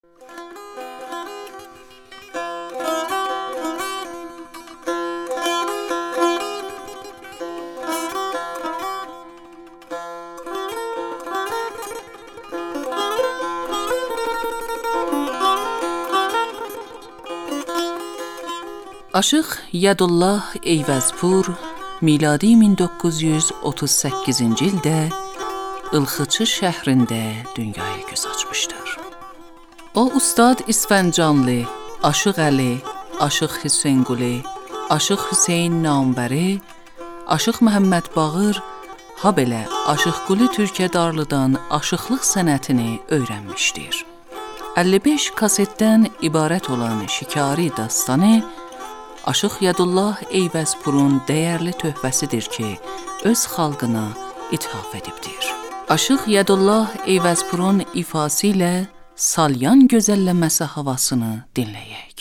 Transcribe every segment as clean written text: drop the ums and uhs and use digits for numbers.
Aşıq Yədullah Eyvəzpur miladi 1938-ci ildə Ilxıçı şəhrində dünyaya göz açmışdır. O, Ustad İsfəncanlı, Aşıq Əli, Aşıq Hüseynqulu, Aşıq Hüseyn Nambəri, Aşıq Məhəmməd Bağır, habelə Aşıq Qulu Türkədarlıdan aşıqlıq sənətini öyrənmişdir. 55 kasetdən ibarət olan Şikari dastanı Aşıq Yədullah Eyvəzpurun dəyərli töhfəsidir ki, öz xalqına ithaf edibdir. Aşıq Yədullah Eyvəzpurun ifası ilə salyan gözəlləməsi havasını dinləyək.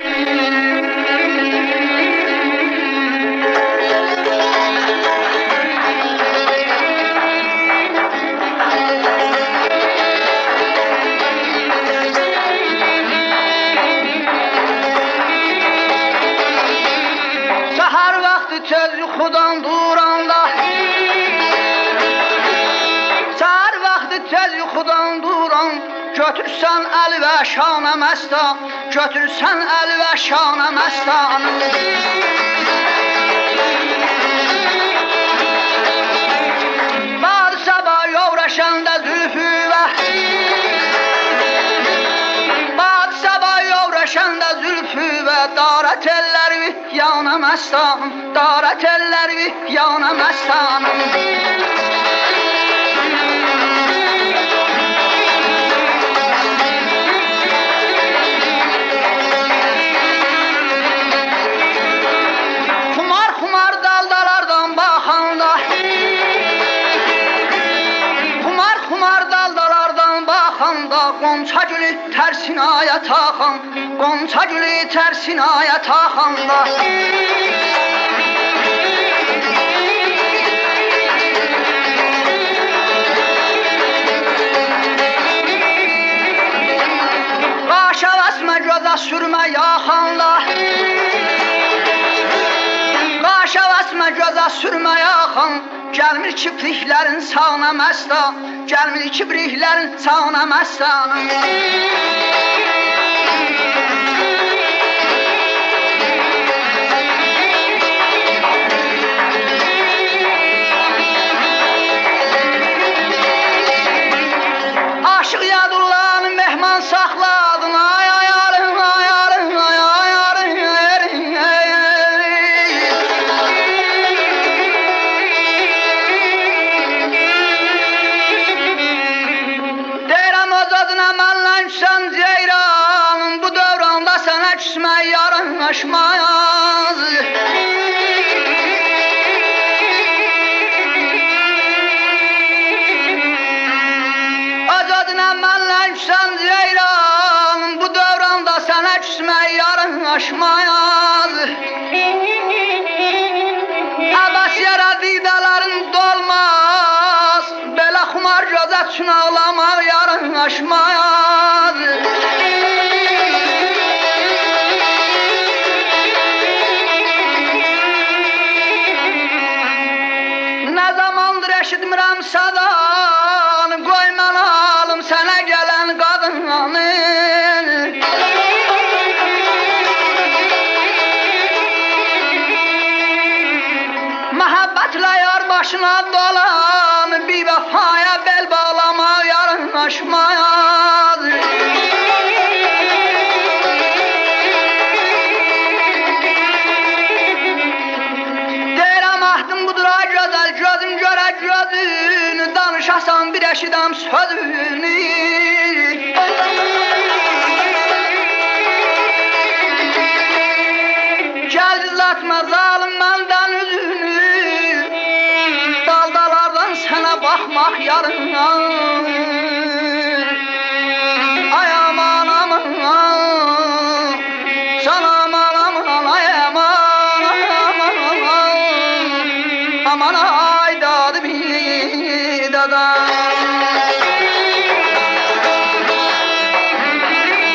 Tez yuxudan duranda səhər vaxtı tez yuxudan duran götürsən əli və şanə məstan götürsən əli və şanə məstan Bar sabah yovrəşəndə zülfü və Bar sabah yovrəşəndə zülfü və darət elləri yana məstan دارت الروی یانا مستان Kumar kumar daldalardan baxanda Kumar kumar daldalardan baxanda Qonça gülü tərsinaya taxan Qonça gülü tərsinaya taxanda Göza sürmə yaxanda Qaşa vəsmə göza sürmə yaxan Gəlmir kipriklərin sağına məstan Gəlmir kipriklərin sağına məstan Aşıq Yadullah'ın mehman saxladın ay Aşmaz Azadına mənlə düşsən ceyran Bu dövranda sənə küsmək yarın aşmaz Əbəs yara didələrin dolmaz Belə xumar gözə üçün ağlamaq yarın aşmaz Eşitmirəm sadanı Qoy mən alım sənə gələn qadınanı Məhəbbətlə yar başına dolan Bir vəfaya bel bağlama yarın aşmaz Deyirəm ahdım budur ay gözəl gözüm görə gözünü Danışasan bir eşidəm sözünü Gəl izlatma zalim məndən üzünü Daldalardan sənə baxmaq yarından Ay aman aman Sana aman aman ay aman aman Aman ay dadı bir dada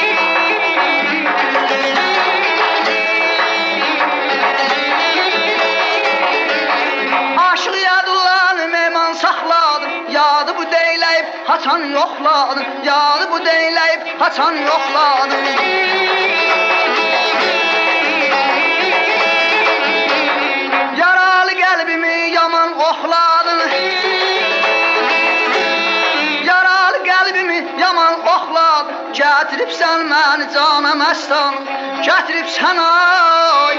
yadı bu deyləyib haçan yoxladın, yadı bu deyləyib haçan yoxladın. Yaralı qəlbimi yaman oxladın, yaralı qəlbimi yaman oxladın. Gətiribsən məni cana məstan, gətiribsən ay